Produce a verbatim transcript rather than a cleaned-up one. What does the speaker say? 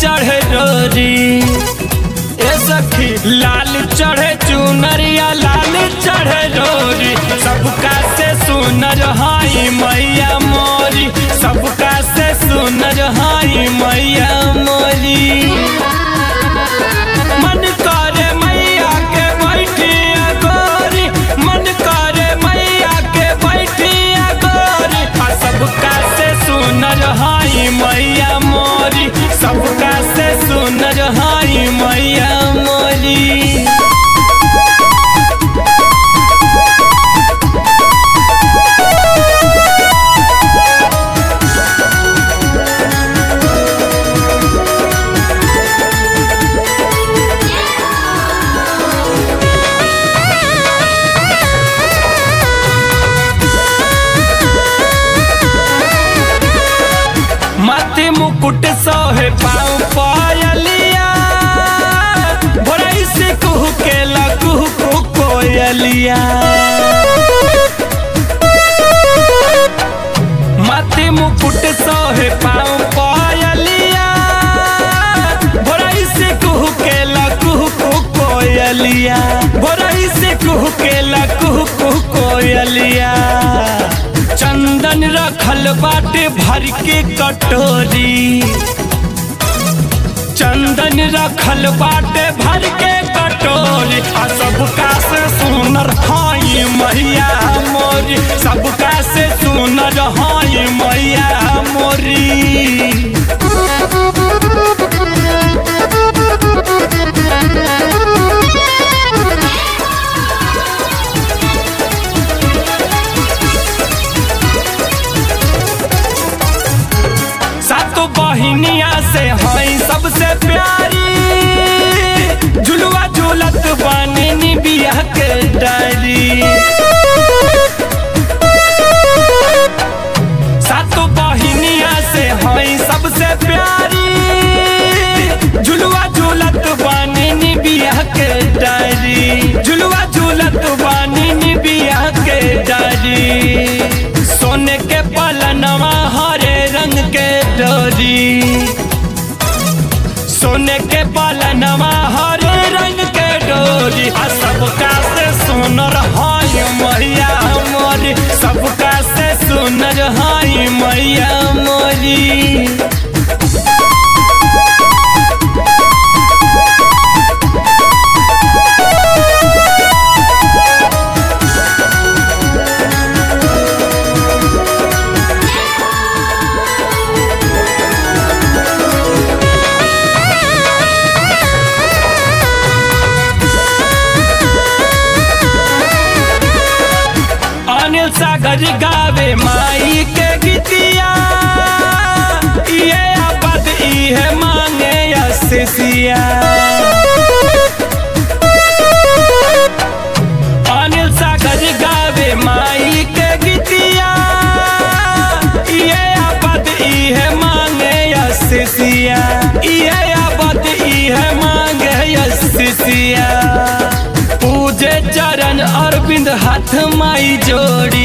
चढ़े रोरी ए सखी लाल चढ़े चुनरिया लाल चढ़े रोरी सबका से सुनर हाई मैया मोरी सबका से सुनर हाई मैया मोरी मन करे मैया के बैठिया गोरी मन करे मैया के बैठिया गोरी सबका से सुनर हाई मैया मोरी सबका से सुनर हाई मैया मोरी माथे मुकुट सोहे पाँव पायलिया भोरई से कुहू के लकुहू को कोयलिया माथे मुकुट सोहे पाँव पायलिया भोरई से कुहू के लकुहू को कोयलिया भोरई से कुहू के लकुहू को कोयलिया चंदन रखल बाटे भर के कटोरी चंदन रखल बाटे भर के कटोरी आ सबका से सुनर हाई मैया मोरी सबका से सुनर हाई मैया मोरी सातो बहिनिया से हाई सबसे प्यारी झुलुआ झूलत बानी निबिया के डायरी सातो बहिनिया से हाई सबसे प्यारी झुलुआ झूलत बानी निबिया के डायरी झुलुआ झूलत बानी निबिया के डायरी सोने के पलनवा हरे रंग के डोरी सोने के पलनवा हरे रंग के डोरी आ सबका से सुनर हाई मैया मोरी सबका से सुनर हाई मैया मोरी अनिल सागर गावे माई के गीतिया ये आबाद इहे मांगे असिसिया अनिल सागर गावे माई के गीतिया ये आबाद इहे मांगे असिसिया ये आबाद इहे मांगे असिसिया पूजे चरण अरविंद हाथ माई जोड़ी